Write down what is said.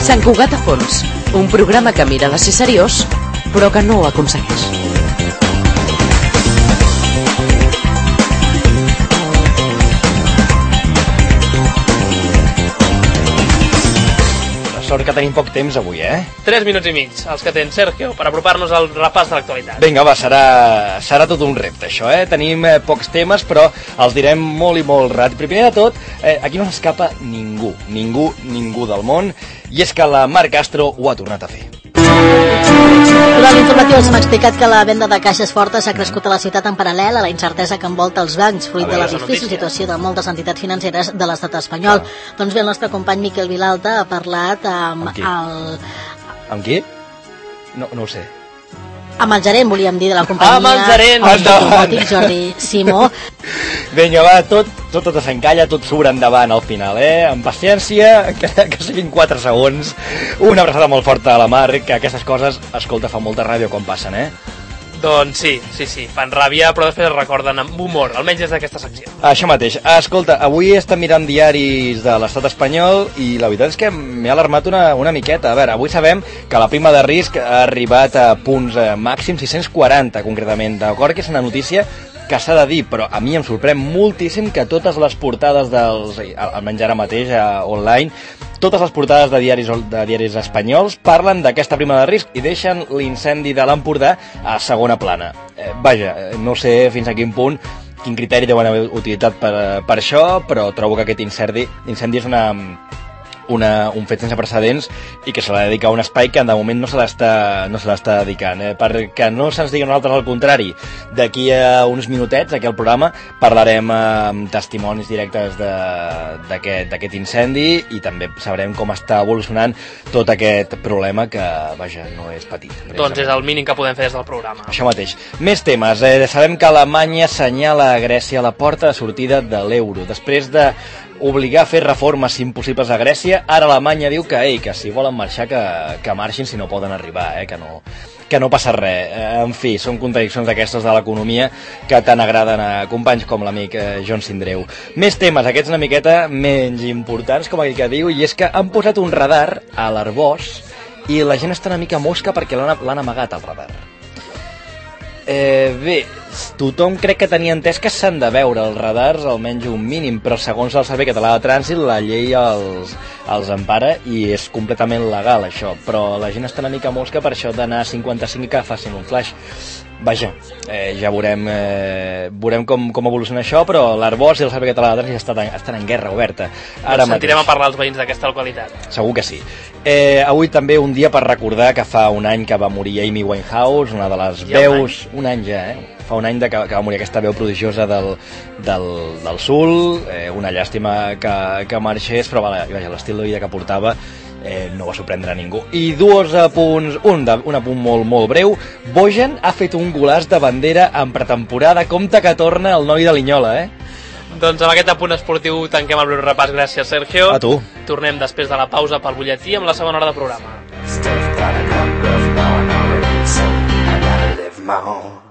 Sant Cugat a fons, un programa que mira de ser seriós, però que no ho aconsegueix. Sort que tenim poc temps avui, 3 minuts i mig, els que tens, Sergio, per apropar-nos al repàs de l'actualitat. Vinga, va, serà tot un repte, això, Tenim pocs temes, però els direm molt i molt ràpid. Primer de tot, aquí no s'escapa ningú del món, i és que la Mar Castro ho ha tornat a fer. Durant l'informatiu us hem explicat que la venda de caixes fortes ha crescut a la ciutat en paral·lel a la incertesa que envolta els bancs, fruit de la difícil situació de moltes entitats financeres de l'estat espanyol. Doncs bé, el nostre company Miquel Vilalta ha parlat amb Amb qui? No ho sé. Amb el gerent, volíem dir, de la companyia. Amb el gerent! El Jordi Simó. Vinga, va, tot s'encalla, tot surt endavant al final, Amb paciència, que siguin 4 segons. Una abraçada molt forta a la Mar, que aquestes coses, escolta, fa molta ràbia quan passen, Doncs sí, fan ràbia, però després es recorden amb humor, almenys des d'aquesta secció. Això mateix. Escolta, avui estem mirant diaris de l'estat espanyol i la veritat és que m'he alarmat una miqueta. A veure, avui sabem que la prima de risc ha arribat a punts màxims 640, concretament. D'acord que és una notícia que s'ha de dir, però a mi em sorprèn moltíssim que totes les portades almenys ara mateix online, totes les portades de diaris espanyols parlen d'aquesta prima de risc i deixen l'incendi de l'Empordà a segona plana. Vaja, no sé fins a quin punt, quin criteri deuen haver utilitzat per això, però trobo que aquest incendi és un fet sense precedents i que se l'ha de dedicar a un espai que de moment no se l'està dedicant. Perquè no se'ns digui nosaltres al contrari, d'aquí a uns minutets, aquí al programa, parlarem amb testimonis directes d'aquest incendi i també sabrem com està evolucionant tot aquest problema que, vaja, no és petit. Doncs és el mínim que podem fer des del programa. Això mateix. Més temes. Sabem que Alemanya assenyala a Grècia la porta de sortida de l'euro. Després de obligar a fer reformes impossibles a Grècia, ara Alemanya diu que si volen marxar que marxin si no poden arribar, que no passa res. En fi, són contradiccions d'aquestes de l'economia que tant agraden a companys com l'amic Joan Sindreu. Més temes, aquests una miqueta menys importants, com aquell que diu, i és que han posat un radar a l'Arboç i la gent està una mica mosca perquè l'han amagat al radar. Bé, tothom crec que tenia entès que s'han de veure els radars almenys un mínim, però segons el Servei Català de Trànsit la llei els empara i és completament legal això, però la gent està una mica mosca per això d'anar a 55 que facin un flash. Vaja, ja veurem com evoluciona això, però l'Arboç i el Servei Català de Trànsit estan en guerra oberta. Ara sentirem a parlar els veïns d'aquesta localitat. Segur que sí. Avui també un dia per recordar que fa un any que va morir Amy Winehouse, una de les veus... Un any ja, Fa un any que va morir aquesta veu prodigiosa del Soul, una llàstima que marxés, però vaja, l'estil de vida que portava no va sorprendre a ningú. I dos apunts, un apunt molt, molt breu. Bojan ha fet un golaç de bandera en pretemporada. Compte que torna el noi de Linyola, Doncs amb aquest apunt esportiu tanquem el breu repàs. Gràcies, Sergio. A tu. Tornem després de la pausa pel butlletí amb la segona hora de programa.